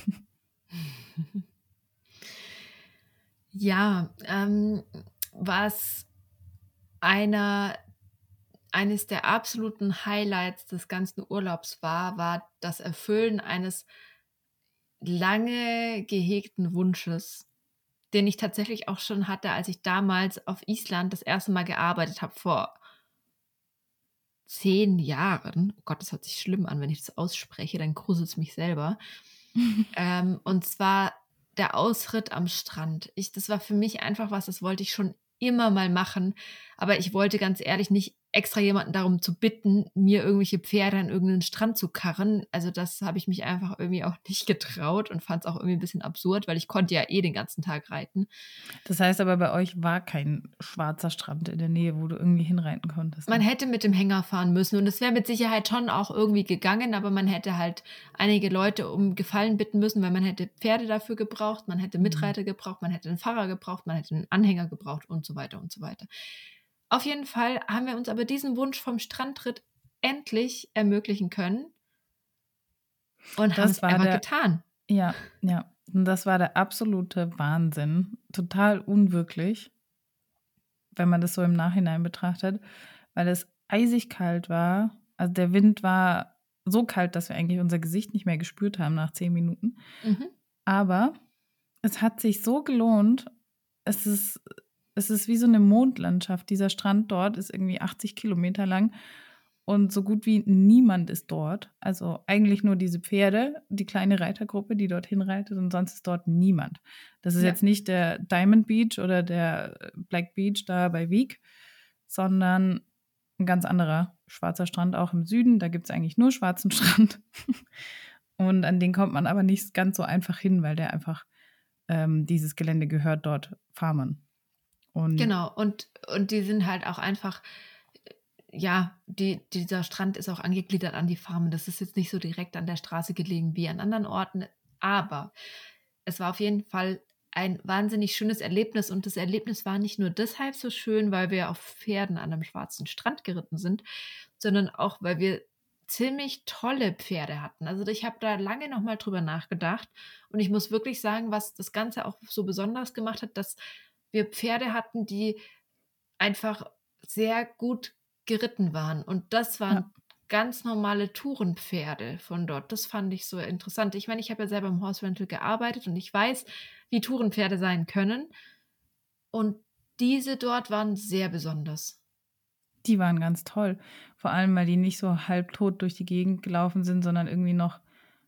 Ja, ähm, was einer, eines der absoluten Highlights des ganzen Urlaubs war, war das Erfüllen eines lange gehegten Wunsches, den ich tatsächlich auch schon hatte, als ich damals auf Island das erste Mal gearbeitet habe, vor zehn Jahren. Oh Gott, das hört sich schlimm an, wenn ich das ausspreche, dann gruselt es mich selber. ähm, und zwar der Ausritt am Strand. Ich, das war für mich einfach was, das wollte ich schon immer mal machen, aber ich wollte ganz ehrlich nicht extra jemanden darum zu bitten, mir irgendwelche Pferde an irgendeinen Strand zu karren. Also das habe ich mich einfach irgendwie auch nicht getraut und fand es auch irgendwie ein bisschen absurd, weil ich konnte ja eh den ganzen Tag reiten. Das heißt aber, bei euch war kein schwarzer Strand in der Nähe, wo du irgendwie hinreiten konntest. Man hätte mit dem Hänger fahren müssen und es wäre mit Sicherheit schon auch irgendwie gegangen, aber man hätte halt einige Leute um Gefallen bitten müssen, weil man hätte Pferde dafür gebraucht, man hätte Mitreiter gebraucht, man hätte einen Fahrer gebraucht, man hätte einen Anhänger gebraucht und so weiter und so weiter. Auf jeden Fall haben wir uns aber diesen Wunsch vom Strandritt endlich ermöglichen können und haben es einfach der, getan. Ja, ja. Und das war der absolute Wahnsinn. Total unwirklich, wenn man das so im Nachhinein betrachtet, weil es eisig kalt war. Also der Wind war so kalt, dass wir eigentlich unser Gesicht nicht mehr gespürt haben nach zehn Minuten. Mhm. Aber es hat sich so gelohnt. Es ist, es ist wie so eine Mondlandschaft. Dieser Strand dort ist irgendwie achtzig Kilometer lang und so gut wie niemand ist dort. Also eigentlich nur diese Pferde, die kleine Reitergruppe, die dorthin reitet, und sonst ist dort niemand. Das ist Ja. jetzt nicht der Diamond Beach oder der Black Beach da bei Wiek, sondern ein ganz anderer schwarzer Strand auch im Süden. Da gibt es eigentlich nur schwarzen Strand. Und an den kommt man aber nicht ganz so einfach hin, weil der einfach, ähm, dieses Gelände gehört dort Farmern. Und Genau, und, und die sind halt auch einfach, ja, die, dieser Strand ist auch angegliedert an die Farmen. Das ist jetzt nicht so direkt an der Straße gelegen wie an anderen Orten, aber es war auf jeden Fall ein wahnsinnig schönes Erlebnis und das Erlebnis war nicht nur deshalb so schön, weil wir auf Pferden an einem schwarzen Strand geritten sind, sondern auch, weil wir ziemlich tolle Pferde hatten. Also ich habe da lange noch mal drüber nachgedacht und ich muss wirklich sagen, was das Ganze auch so besonders gemacht hat, dass wir Pferde hatten, die einfach sehr gut geritten waren. Und das waren Ja. ganz normale Tourenpferde von dort. Das fand ich so interessant. Ich meine, ich habe ja selber im Horse Rental gearbeitet und ich weiß, wie Tourenpferde sein können. Und diese dort waren sehr besonders. Die waren ganz toll. Vor allem, weil die nicht so halbtot durch die Gegend gelaufen sind, sondern irgendwie noch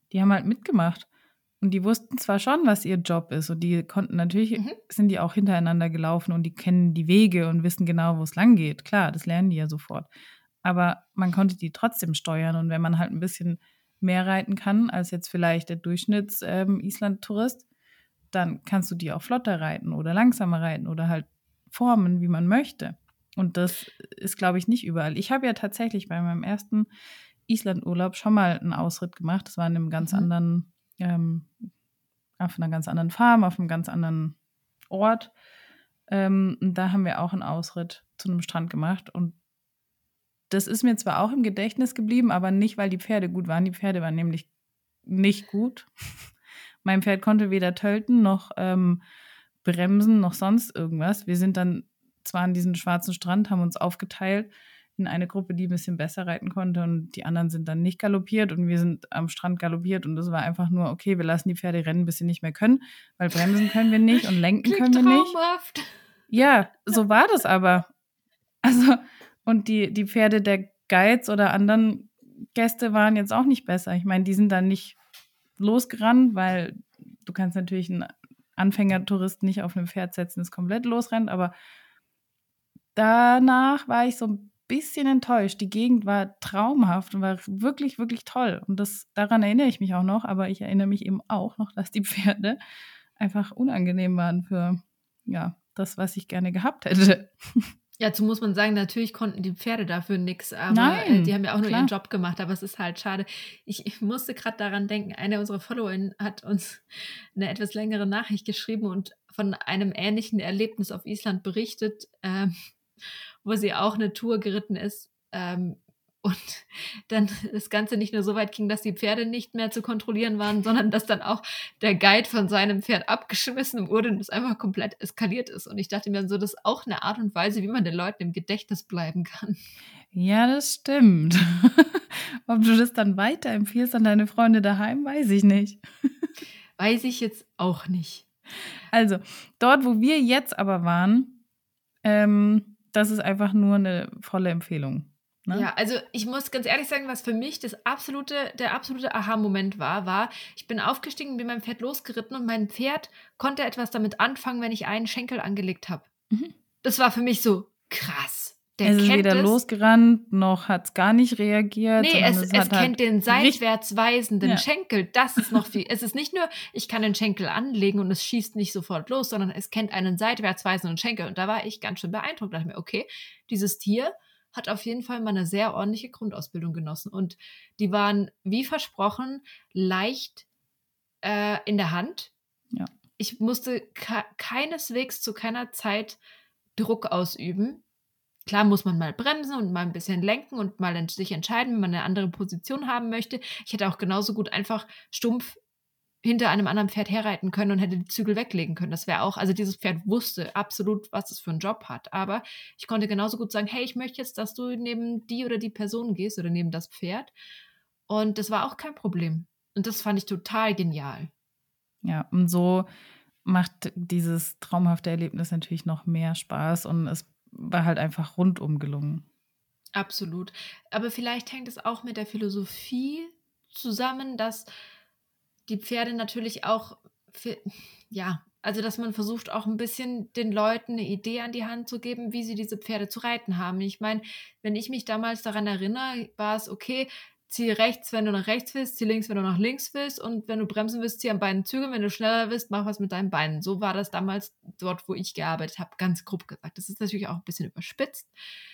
die haben halt mitgemacht. Und die wussten zwar schon, was ihr Job ist und die konnten natürlich, Mhm. sind die auch hintereinander gelaufen und die kennen die Wege und wissen genau, wo es lang geht. Klar, das lernen die ja sofort. Aber man konnte die trotzdem steuern und wenn man halt ein bisschen mehr reiten kann als jetzt vielleicht der Durchschnitts-Island-Tourist, dann kannst du die auch flotter reiten oder langsamer reiten oder halt formen, wie man möchte. Und das ist, glaube ich, nicht überall. Ich habe ja tatsächlich bei meinem ersten Island-Urlaub schon mal einen Ausritt gemacht. Das war in einem ganz Mhm. anderen, ähm, auf einer ganz anderen Farm, auf einem ganz anderen Ort. Ähm, und da haben wir auch einen Ausritt zu einem Strand gemacht. Und das ist mir zwar auch im Gedächtnis geblieben, aber nicht, weil die Pferde gut waren. Die Pferde waren nämlich nicht gut. Mein Pferd konnte weder tölten noch ähm, bremsen noch sonst irgendwas. Wir sind dann zwar an diesen schwarzen Strand, haben uns aufgeteilt in eine Gruppe, die ein bisschen besser reiten konnte und die anderen sind dann nicht galoppiert und wir sind am Strand galoppiert und das war einfach nur, okay, wir lassen die Pferde rennen, bis sie nicht mehr können, weil bremsen können wir nicht und lenken Klingt können wir nicht. traumhaft. Ja, so war das aber. Also, und die, die Pferde der Guides oder anderen Gäste waren jetzt auch nicht besser. Ich meine, die sind dann nicht losgerannt, weil du kannst natürlich einen Anfängertouristen nicht auf einem Pferd setzen, das komplett losrennt, aber danach war ich so ein bisschen enttäuscht. Die Gegend war traumhaft und war wirklich, wirklich toll. Und das, daran erinnere ich mich auch noch, aber ich erinnere mich eben auch noch, dass die Pferde einfach unangenehm waren für, ja, das, was ich gerne gehabt hätte. Ja, dazu muss man sagen, natürlich konnten die Pferde dafür nichts, aber äh, Nein, die haben ja auch nur klar. ihren Job gemacht, aber es ist halt schade. Ich, ich musste gerade daran denken, eine unserer FollowerInnen hat uns eine etwas längere Nachricht geschrieben und von einem ähnlichen Erlebnis auf Island berichtet, ähm, wo sie auch eine Tour geritten ist ähm, und dann das Ganze nicht nur so weit ging, dass die Pferde nicht mehr zu kontrollieren waren, sondern dass dann auch der Guide von seinem Pferd abgeschmissen wurde und es einfach komplett eskaliert ist. Und ich dachte mir so, das ist auch eine Art und Weise, wie man den Leuten im Gedächtnis bleiben kann. Ja, das stimmt. Ob du das dann weiterempfiehlst an deine Freunde daheim, weiß ich nicht. Weiß ich jetzt auch nicht. Also, dort, wo wir jetzt aber waren, ähm, das ist einfach nur eine volle Empfehlung. Ne? Ja, also ich muss ganz ehrlich sagen, was für mich das absolute, der absolute Aha-Moment war, war, ich bin aufgestiegen, bin mein Pferd losgeritten und mein Pferd konnte etwas damit anfangen, wenn ich einen Schenkel angelegt habe. Mhm. Das war für mich so krass. Der Es ist kennt weder es. losgerannt, noch hat es gar nicht reagiert. Nee, sondern es, es es hat kennt halt den richtig- seitwärts weisenden Ja. Schenkel. Das ist noch viel. Es ist nicht nur, ich kann den Schenkel anlegen und es schießt nicht sofort los, sondern es kennt einen seitwärts weisenden Schenkel. Und da war ich ganz schön beeindruckt. Da dachte ich mir, okay, dieses Tier hat auf jeden Fall mal eine sehr ordentliche Grundausbildung genossen. Und die waren, wie versprochen, leicht äh, in der Hand. Ja. Ich musste ke- keineswegs zu keiner Zeit Druck ausüben. Klar muss man mal bremsen und mal ein bisschen lenken und mal ent- sich entscheiden, wenn man eine andere Position haben möchte. Ich hätte auch genauso gut einfach stumpf hinter einem anderen Pferd herreiten können und hätte die Zügel weglegen können. Das wäre auch, also dieses Pferd wusste absolut, was es für einen Job hat. Aber ich konnte genauso gut sagen, hey, ich möchte jetzt, dass du neben die oder die Person gehst oder neben das Pferd. Und das war auch kein Problem. Und das fand ich total genial. Ja, und so macht dieses traumhafte Erlebnis natürlich noch mehr Spaß und es war halt einfach rundum gelungen. Absolut. Aber vielleicht hängt es auch mit der Philosophie zusammen, dass die Pferde natürlich auch, für, ja, also dass man versucht auch ein bisschen den Leuten eine Idee an die Hand zu geben, wie sie diese Pferde zu reiten haben. Ich meine, wenn ich mich damals daran erinnere, war es okay, zieh rechts, wenn du nach rechts willst, zieh links, wenn du nach links willst und wenn du bremsen willst, zieh an beiden Zügeln, wenn du schneller willst, mach was mit deinen Beinen. So war das damals dort, wo ich gearbeitet habe, ganz grob gesagt. Das ist natürlich auch ein bisschen überspitzt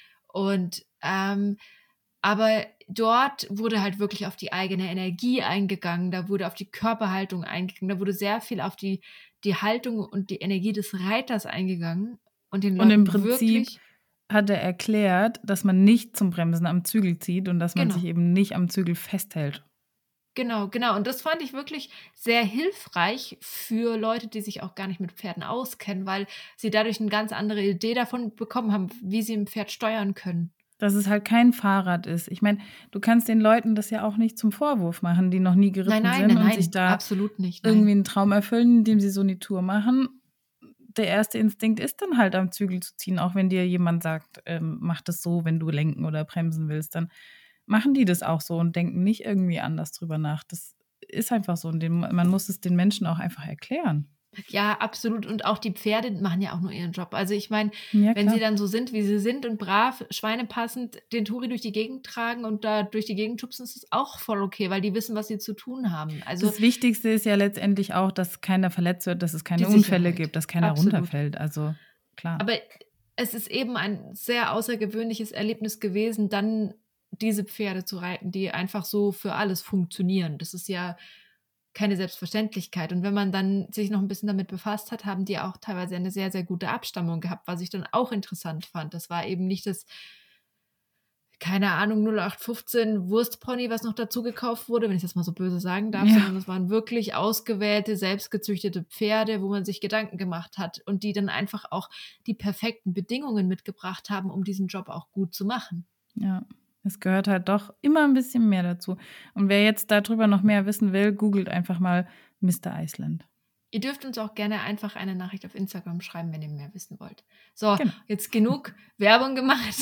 und ähm, aber dort wurde halt wirklich auf die eigene Energie eingegangen, da wurde auf die Körperhaltung eingegangen, da wurde sehr viel auf die, die Haltung und die Energie des Reiters eingegangen. Und den Und im Leuten Prinzip wirklich, hat er erklärt, dass man nicht zum Bremsen am Zügel zieht und dass man Genau. sich eben nicht am Zügel festhält. genau, genau. Und das fand ich wirklich sehr hilfreich für Leute, die sich auch gar nicht mit Pferden auskennen, weil sie dadurch eine ganz andere Idee davon bekommen haben, wie sie ein Pferd steuern können. Dass es halt kein Fahrrad ist. Ich meine, du kannst den Leuten das ja auch nicht zum Vorwurf machen, die noch nie geritten Nein, nein, sind nein, und nein, sich da absolut nicht. Nein. irgendwie einen Traum erfüllen, indem sie so eine Tour machen. Der erste Instinkt ist dann halt am Zügel zu ziehen, auch wenn dir jemand sagt, ähm, mach das so, wenn du lenken oder bremsen willst, dann machen die das auch so und denken nicht irgendwie anders drüber nach. Das ist einfach so. Und den, man muss es den Menschen auch einfach erklären. Ja, absolut. Und auch die Pferde machen ja auch nur ihren Job. Also ich meine, Ja, wenn klar. sie dann so sind, wie sie sind und brav, schweinepassend den Turi durch die Gegend tragen und da durch die Gegend schubsen, ist es auch voll okay, weil die wissen, was sie zu tun haben. Also Das Wichtigste ist ja letztendlich auch, dass keiner verletzt wird, dass es keine Die Unfälle Sicherheit. gibt, dass keiner Absolut. runterfällt. Also klar. Aber es ist eben ein sehr außergewöhnliches Erlebnis gewesen, dann diese Pferde zu reiten, die einfach so für alles funktionieren. Das ist ja keine Selbstverständlichkeit. Und wenn man dann sich noch ein bisschen damit befasst hat, haben die auch teilweise eine sehr, sehr gute Abstammung gehabt, was ich dann auch interessant fand. Das war eben nicht das, keine Ahnung, null acht fünfzehn Wurstpony, was noch dazu gekauft wurde, wenn ich das mal so böse sagen darf, Ja. sondern es waren wirklich ausgewählte, selbstgezüchtete Pferde, wo man sich Gedanken gemacht hat und die dann einfach auch die perfekten Bedingungen mitgebracht haben, um diesen Job auch gut zu machen. Ja, es gehört halt doch immer ein bisschen mehr dazu. Und wer jetzt darüber noch mehr wissen will, googelt einfach mal Mister Iceland. Ihr dürft uns auch gerne einfach eine Nachricht auf Instagram schreiben, wenn ihr mehr wissen wollt. So, Genau. jetzt genug Werbung gemacht.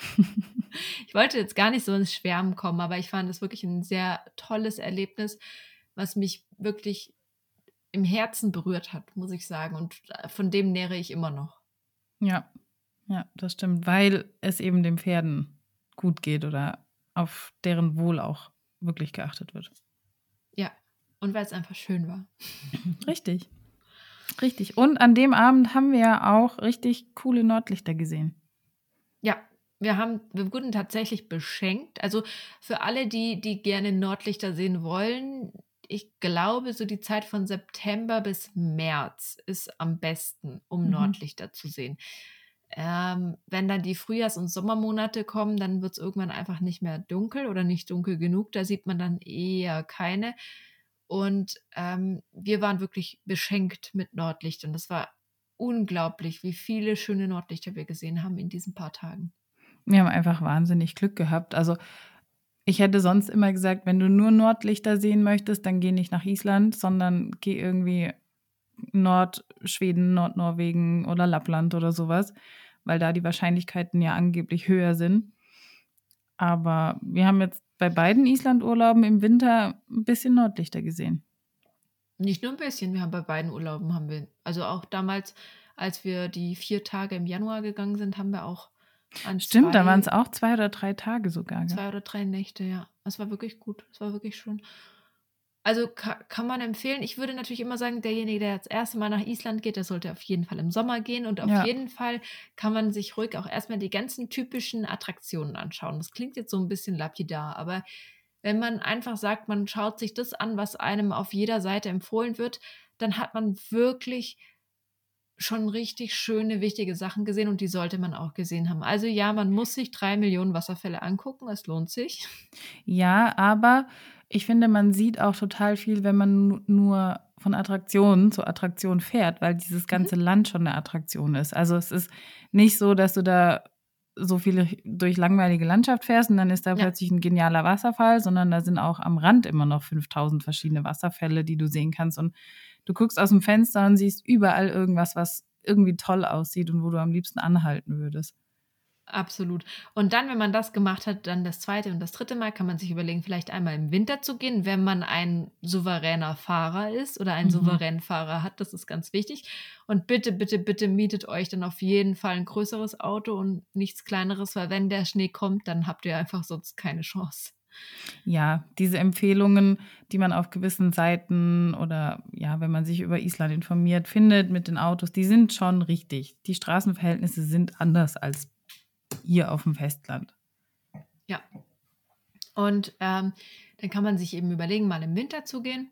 Ich wollte jetzt gar nicht so ins Schwärmen kommen, aber ich fand es wirklich ein sehr tolles Erlebnis, was mich wirklich im Herzen berührt hat, muss ich sagen. Und von dem nähere ich immer noch. Ja, ja, das stimmt, weil es eben den Pferden gut geht oder auf deren Wohl auch wirklich geachtet wird. Ja, und weil es einfach schön war. Richtig. Richtig. Und an dem Abend haben wir ja auch richtig coole Nordlichter gesehen. Ja, wir haben, wir wurden tatsächlich beschenkt. Also für alle, die, die gerne Nordlichter sehen wollen, ich glaube, so die Zeit von September bis März ist am besten, um Mhm. Nordlichter zu sehen. Ähm, wenn dann die Frühjahrs- und Sommermonate kommen, dann wird es irgendwann einfach nicht mehr dunkel oder nicht dunkel genug. Da sieht man dann eher keine. Und ähm, wir waren wirklich beschenkt mit Nordlichtern. Das war unglaublich, wie viele schöne Nordlichter wir gesehen haben in diesen paar Tagen. Wir haben einfach wahnsinnig Glück gehabt. Also ich hätte sonst immer gesagt, wenn du nur Nordlichter sehen möchtest, dann geh nicht nach Island, sondern geh irgendwie Nordschweden, Nordnorwegen oder Lappland oder sowas, weil da die Wahrscheinlichkeiten ja angeblich höher sind. Aber wir haben jetzt bei beiden Islandurlauben im Winter ein bisschen Nordlichter gesehen. Nicht nur ein bisschen, wir haben bei beiden Urlauben haben wir, also auch damals, als wir die vier Tage im Januar gegangen sind, haben wir auch an Stimmt, da waren es zwei, auch zwei oder drei Tage sogar. Gell? zwei oder drei Nächte, ja. Es war wirklich gut, es war wirklich schön. Also ka- kann man empfehlen. Ich würde natürlich immer sagen, derjenige, der das erste Mal nach Island geht, der sollte auf jeden Fall im Sommer gehen. Und auf Ja. jeden Fall kann man sich ruhig auch erstmal die ganzen typischen Attraktionen anschauen. Das klingt jetzt so ein bisschen lapidar, aber wenn man einfach sagt, man schaut sich das an, was einem auf jeder Seite empfohlen wird, dann hat man wirklich schon richtig schöne, wichtige Sachen gesehen und die sollte man auch gesehen haben. Also ja, man muss sich drei Millionen Wasserfälle angucken, es lohnt sich. Ja, aber ich finde, man sieht auch total viel, wenn man nu- nur von Attraktion zu Attraktion fährt, weil dieses ganze Land schon eine Attraktion ist. Also es ist nicht so, dass du da so viele durch langweilige Landschaft fährst und dann ist da Ja. plötzlich ein genialer Wasserfall, sondern da sind auch am Rand immer noch fünftausend verschiedene Wasserfälle, die du sehen kannst. Und du guckst aus dem Fenster und siehst überall irgendwas, was irgendwie toll aussieht und wo du am liebsten anhalten würdest. Absolut. Und dann, wenn man das gemacht hat, dann das zweite und das dritte Mal, kann man sich überlegen, vielleicht einmal im Winter zu gehen, wenn man ein souveräner Fahrer ist oder einen Mhm. souveränen Fahrer hat. Das ist ganz wichtig. Und bitte, bitte, bitte mietet euch dann auf jeden Fall ein größeres Auto und nichts kleineres, weil wenn der Schnee kommt, dann habt ihr einfach sonst keine Chance. Ja, diese Empfehlungen, die man auf gewissen Seiten oder ja, wenn man sich über Island informiert, findet mit den Autos, die sind schon richtig. Die Straßenverhältnisse sind anders als hier auf dem Festland. Ja. Und ähm, dann kann man sich eben überlegen, mal im Winter zu gehen.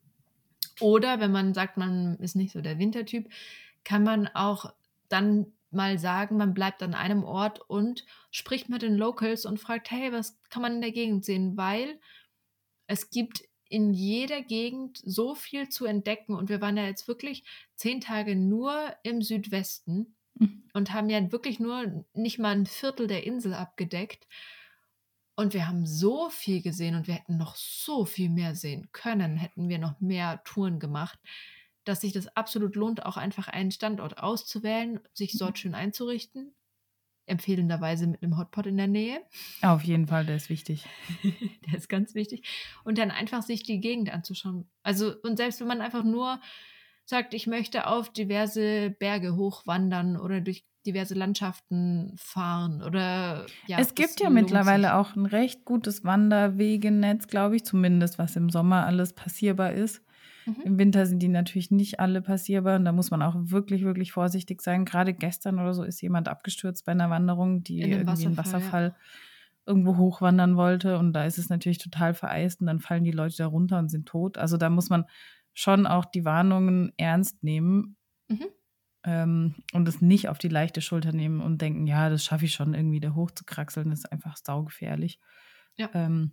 Oder wenn man sagt, man ist nicht so der Wintertyp, kann man auch dann mal sagen, man bleibt an einem Ort und spricht mit den Locals und fragt, hey, was kann man in der Gegend sehen? Weil es gibt in jeder Gegend so viel zu entdecken. Und wir waren ja jetzt wirklich zehn Tage nur im Südwesten und haben ja wirklich nur nicht mal ein Viertel der Insel abgedeckt. Und wir haben so viel gesehen und wir hätten noch so viel mehr sehen können, hätten wir noch mehr Touren gemacht, dass sich das absolut lohnt, auch einfach einen Standort auszuwählen, sich dort schön einzurichten. empfehlenderweise mit einem Hotpot in der Nähe. Auf jeden Fall, der ist wichtig. Der ist ganz wichtig. Und dann einfach sich die Gegend anzuschauen. Also, und selbst wenn man einfach nur sagt, ich möchte auf diverse Berge hochwandern oder durch diverse Landschaften fahren oder ja. Es gibt ja mittlerweile auch ein recht gutes Wanderwegenetz, glaube ich, zumindest was im Sommer alles passierbar ist. Mhm. Im Winter sind die natürlich nicht alle passierbar und da muss man auch wirklich, wirklich vorsichtig sein. Gerade gestern oder so ist jemand abgestürzt bei einer Wanderung, die irgendwie Wasserfall, einen Wasserfall ja. irgendwo hochwandern wollte und da ist es natürlich total vereist und dann fallen die Leute da runter und sind tot. Also da muss man schon auch die Warnungen ernst nehmen. Mhm. Ähm, und es nicht auf die leichte Schulter nehmen und denken, ja, das schaffe ich schon, irgendwie da hoch zu kraxeln, das ist einfach saugefährlich. Ja. Ähm,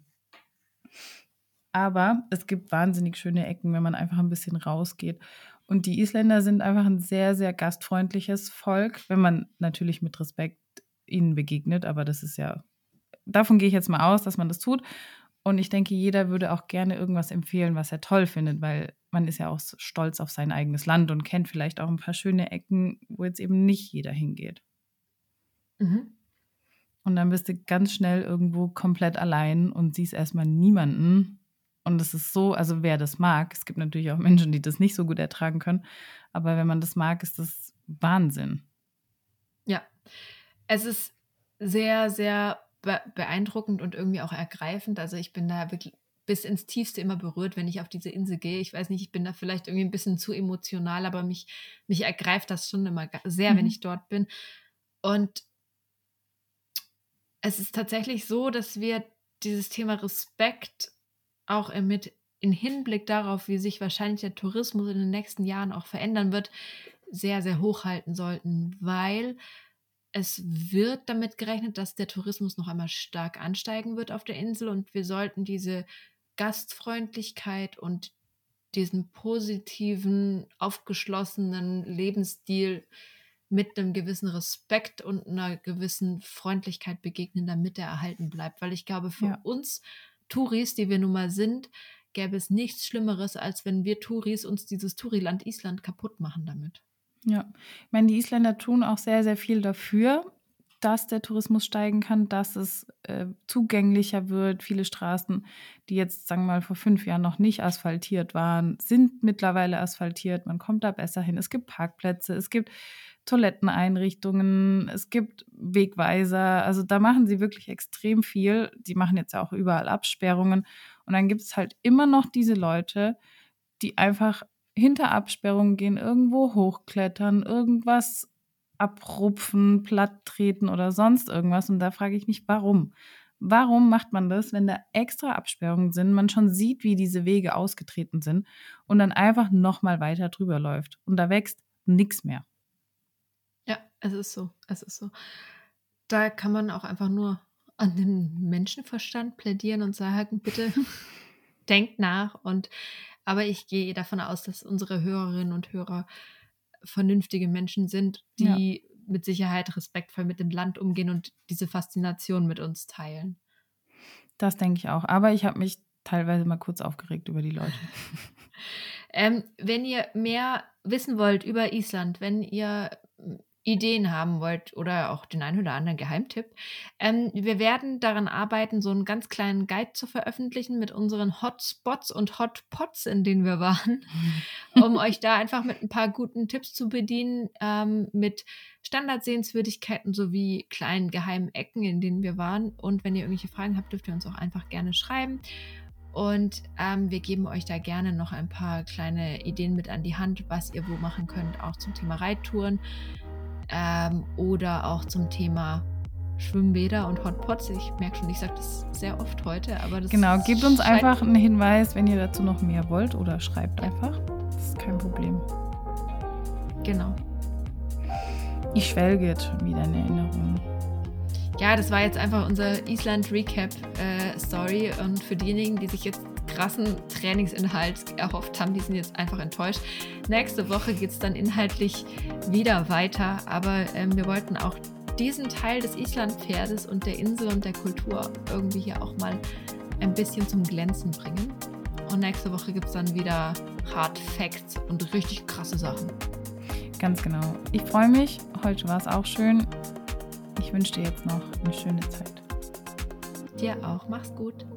aber es gibt wahnsinnig schöne Ecken, wenn man einfach ein bisschen rausgeht. Und die Isländer sind einfach ein sehr, sehr gastfreundliches Volk, wenn man natürlich mit Respekt ihnen begegnet, aber das ist ja, davon gehe ich jetzt mal aus, dass man das tut. Und ich denke, jeder würde auch gerne irgendwas empfehlen, was er toll findet, weil man ist ja auch stolz auf sein eigenes Land und kennt vielleicht auch ein paar schöne Ecken, wo jetzt eben nicht jeder hingeht. Mhm. Und dann bist du ganz schnell irgendwo komplett allein und siehst erstmal niemanden. Und es ist so, also wer das mag, es gibt natürlich auch Menschen, die das nicht so gut ertragen können, aber wenn man das mag, ist das Wahnsinn. Ja, es ist sehr, sehr beeindruckend und irgendwie auch ergreifend. Also ich bin da wirklich bis ins Tiefste immer berührt, wenn ich auf diese Insel gehe. Ich weiß nicht, ich bin da vielleicht irgendwie ein bisschen zu emotional, aber mich, mich ergreift das schon immer sehr, mhm. wenn ich dort bin. Und es ist tatsächlich so, dass wir dieses Thema Respekt auch mit in Hinblick darauf, wie sich wahrscheinlich der Tourismus in den nächsten Jahren auch verändern wird, sehr, sehr hochhalten sollten, weil es wird damit gerechnet, dass der Tourismus noch einmal stark ansteigen wird auf der Insel und wir sollten diese Gastfreundlichkeit und diesen positiven, aufgeschlossenen Lebensstil mit einem gewissen Respekt und einer gewissen Freundlichkeit begegnen, damit er erhalten bleibt. Weil ich glaube, für ja. uns Touris, die wir nun mal sind, gäbe es nichts Schlimmeres, als wenn wir Touris uns dieses Touriland Island kaputt machen damit. Ja, ich meine, die Isländer tun auch sehr, sehr viel dafür, dass der Tourismus steigen kann, dass es äh, zugänglicher wird. Viele Straßen, die jetzt, sagen wir mal, vor fünf Jahren noch nicht asphaltiert waren, sind mittlerweile asphaltiert. Man kommt da besser hin. Es gibt Parkplätze, es gibt Toiletteneinrichtungen, es gibt Wegweiser. Also da machen sie wirklich extrem viel. Die machen jetzt auch überall Absperrungen. Und dann gibt es halt immer noch diese Leute, die einfach hinter Absperrungen gehen, irgendwo hochklettern, irgendwas abrupfen, platt treten oder sonst irgendwas. Und da frage ich mich, warum? Warum macht man das, wenn da extra Absperrungen sind, man schon sieht, wie diese Wege ausgetreten sind und dann einfach nochmal weiter drüber läuft und da wächst nichts mehr? Ja, es ist so, es ist so. Da kann man auch einfach nur an den Menschenverstand plädieren und sagen, bitte denkt nach. Und aber ich gehe davon aus, dass unsere Hörerinnen und Hörer vernünftige Menschen sind, die ja. mit Sicherheit respektvoll mit dem Land umgehen und diese Faszination mit uns teilen. Das denke ich auch. Aber ich habe mich teilweise mal kurz aufgeregt über die Leute. ähm, wenn ihr mehr wissen wollt über Island, wenn ihr Ideen haben wollt oder auch den einen oder anderen Geheimtipp. Ähm, wir werden daran arbeiten, so einen ganz kleinen Guide zu veröffentlichen mit unseren Hotspots und Hotpots, in denen wir waren, um euch da einfach mit ein paar guten Tipps zu bedienen, ähm, mit Standardsehenswürdigkeiten sowie kleinen geheimen Ecken, in denen wir waren. Und wenn ihr irgendwelche Fragen habt, dürft ihr uns auch einfach gerne schreiben. Und ähm, wir geben euch da gerne noch ein paar kleine Ideen mit an die Hand, was ihr wo machen könnt, auch zum Thema Reittouren. Ähm, oder auch zum Thema Schwimmbäder und Hotpots. Ich merke schon, ich sage das sehr oft heute, aber das Genau, gebt uns einfach einen Hinweis, wenn ihr dazu noch mehr wollt oder schreibt einfach. Das ist kein Problem. Genau. Ich schwelge jetzt schon wieder in Erinnerung. Ja, das war jetzt einfach unser Island-Recap-Story äh, und für diejenigen, die sich jetzt krassen Trainingsinhalt erhofft haben, die sind jetzt einfach enttäuscht. Nächste Woche geht es dann inhaltlich wieder weiter, aber ähm, wir wollten auch diesen Teil des Islandpferdes und der Insel und der Kultur irgendwie hier auch mal ein bisschen zum Glänzen bringen. Und nächste Woche gibt es dann wieder Hard Facts und richtig krasse Sachen. Ganz genau. Ich freue mich. Heute war es auch schön. ich wünsche dir jetzt noch eine schöne Zeit. Dir auch. Mach's gut.